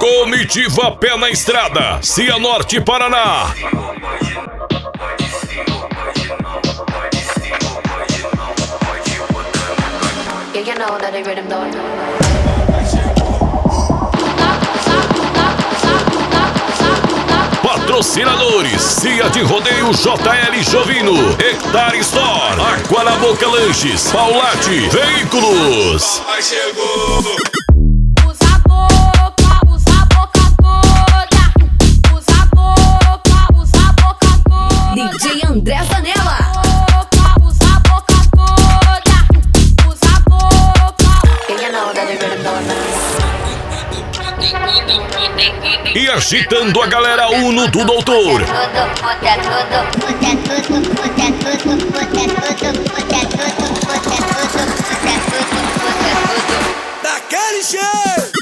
Comitiva Pé na Estrada, Cianorte, Paraná. Patrocinadores: Cia de Rodeio, JL Jovino, Hectare Store, Água na Boca Lanches, Paulate Veículos. Chegou. DJ André Zanella. E agitando a galera Uno do Doutor. Daquele jeito.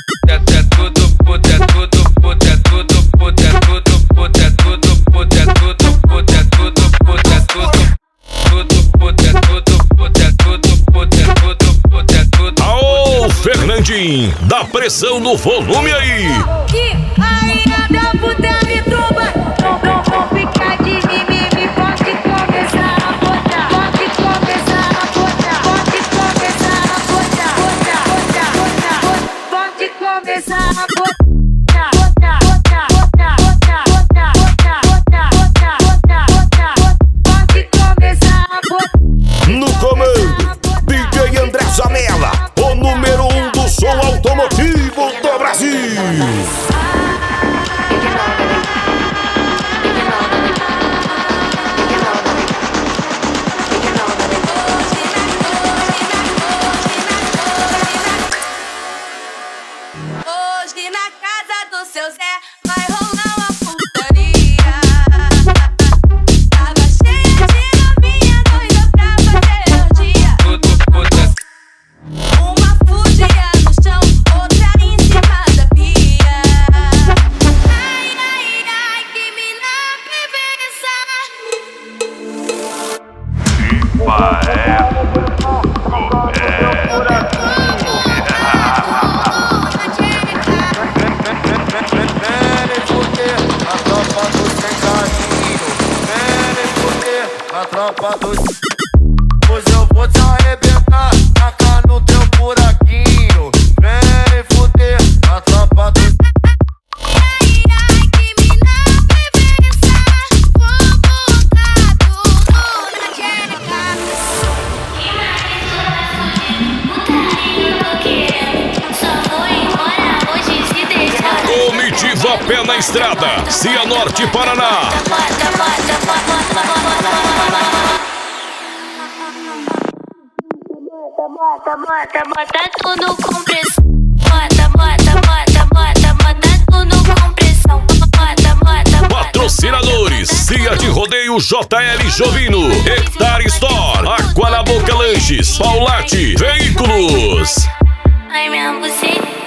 Aô, Fernandinho, dá pressão no volume aí. Que rainha da puta me tromba. Não vou ficar de mimimi. Pode começar a botar. Pode começar a botar. Pode começar a botar. Pode começar a botar. No comando, DJ André Zanella, o número 1 do som automotivo do Brasil. Hoje na casa do seu Zé vai rolar uma putaria. Tava cheia de novinha doida pra fazer o dia. Uma fugia no chão, outra em cima da pia. Ai, ai, ai, que mina A tropa dos... Hoje eu vou te arrebentar, tacar no teu buraquinho. Vem fuder, a tropa dos... Ai, ai, que mina bebeça. Vou botar tudo na jeca. Só vou embora hoje se deixar. Comitiva Pé na Estrada, Cianorte, Paraná. Bota tudo com pressão. Bota tudo com pressão. Patrocinadores: Cia de Rodeio, JL Jovino, Hectare Store, Água na Boca Lanches, Paulate Veículos. Ai, minha buceta.